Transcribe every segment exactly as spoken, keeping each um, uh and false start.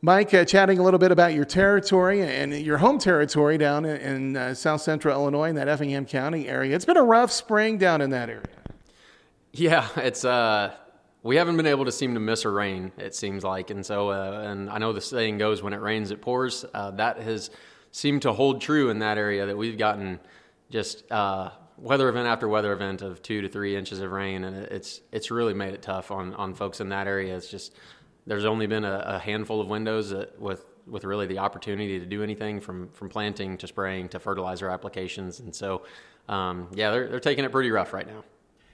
Mike, uh, chatting a little bit about your territory and your home territory down in, in uh, South Central Illinois, in that Effingham County area. It's been a rough spring down in that area. Yeah, it's uh, we haven't been able to seem to miss a rain, it seems like, and so uh, and I know the saying goes, when it rains, it pours. Uh, that has seemed to hold true in that area, that we've gotten just uh, weather event after weather event of two to three inches of rain, and it's it's really made it tough on on folks in that area. It's just there's only been a, a handful of windows that, with with really the opportunity to do anything from from planting to spraying to fertilizer applications, and so um, yeah, they're they're taking it pretty rough right now.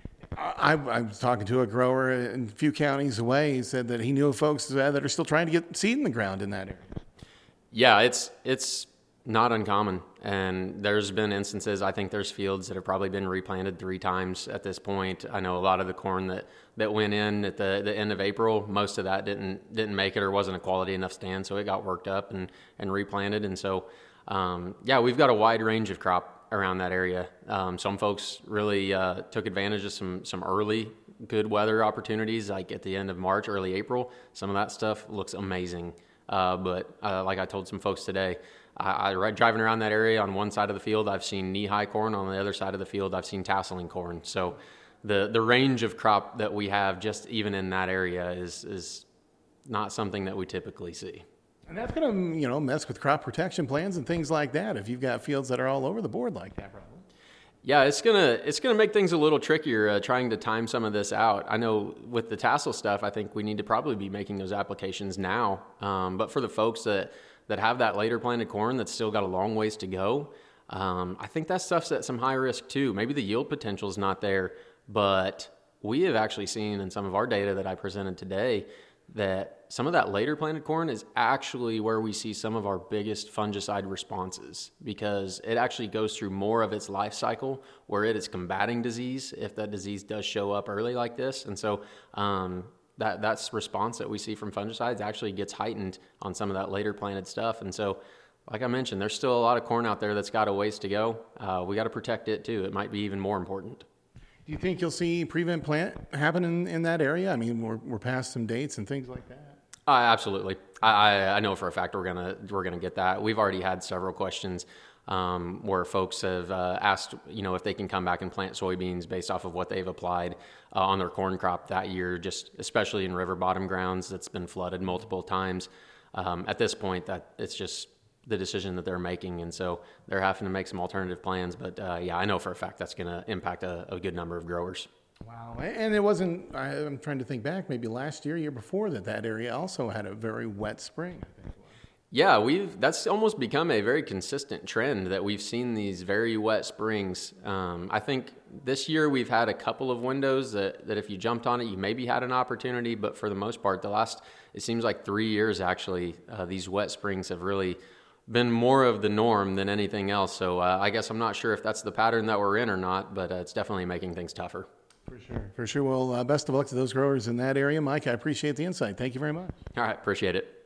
I, I was talking to a grower in a few counties away. He said that he knew of folks uh, that are still trying to get seed in the ground in that area. Yeah, it's it's not uncommon, and there's been instances. I think there's fields that have probably been replanted three times at this point. I know a lot of the corn that, that went in at the, the end of April, most of that didn't didn't make it or wasn't a quality enough stand, so it got worked up and, and replanted. And so, um, yeah, we've got a wide range of crop around that area. Um, some folks really uh, took advantage of some some early good weather opportunities, like at the end of March, early April. Some of that stuff looks amazing. Uh, but uh, like I told some folks today, I, I driving around that area, on one side of the field, I've seen knee-high corn. On the other side of the field, I've seen tasseling corn. So the the range of crop that we have just even in that area is is not something that we typically see. And that's going to, you know, mess with crop protection plans and things like that if you've got fields that are all over the board like that, probably. Yeah, it's gonna it's gonna make things a little trickier uh, trying to time some of this out. I know with the tassel stuff, I think we need to probably be making those applications now. Um, but for the folks that that have that later planted corn that's still got a long ways to go, um, I think that stuff's at some high risk too. Maybe the yield potential is not there, but we have actually seen in some of our data that I presented today that some of that later planted corn is actually where we see some of our biggest fungicide responses, because it actually goes through more of its life cycle where it is combating disease if that disease does show up early like this. And so um, that that's response that we see from fungicides actually gets heightened on some of that later planted stuff. And so, like I mentioned, there's still a lot of corn out there that's got a ways to go. Uh, we got to protect it too. It might be even more important. Do you think you'll see prevent plant happen in, in that area? I mean, we're we're past some dates and things like that. Uh, absolutely. I, I I know for a fact we're gonna we're gonna get that. We've already had several questions um, where folks have uh, asked, you know, if they can come back and plant soybeans based off of what they've applied uh, on their corn crop that year, just especially in river bottom grounds that's been flooded multiple times. Um, at this point, that it's just the decision that they're making, and so they're having to make some alternative plans. But uh, yeah, I know for a fact that's going to impact a, a good number of growers. Wow. And it wasn't, I, I'm trying to think back, maybe last year, year before that, that area also had a very wet spring, I think. Yeah, we've that's almost become a very consistent trend that we've seen these very wet springs. Um, I think this year we've had a couple of windows that, that if you jumped on it, you maybe had an opportunity, but for the most part, the last, it seems like three years actually, uh, these wet springs have really been more of the norm than anything else. So uh, I guess I'm not sure if that's the pattern that we're in or not, but uh, it's definitely making things tougher. For sure. For sure. Well, uh, best of luck to those growers in that area. Mike, I appreciate the insight. Thank you very much. All right. Appreciate it.